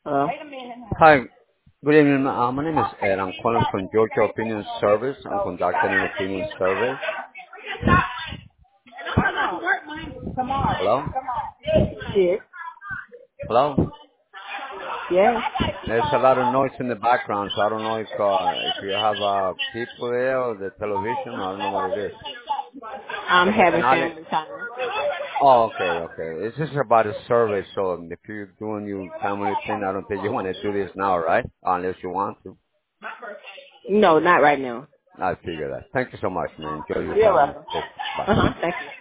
Hello? Hi, good evening. My name is Ed. I'm calling from Georgia Opinion Service. I'm conducting an opinion survey. Hello? Yes. Hello? Yes. There's a lot of noise in the background, so I don't know if you have people there or the television. I don't know what it is. I'm José having Canales. family time. Oh, okay, okay. It's just about a survey, so if you're doing your family thing, I don't think you want to do this now, right? Unless you want to. No, not right now. I figure that. Thank you so much, man. Enjoy your You're family. welcome. Bye. Uh-huh. Thank you.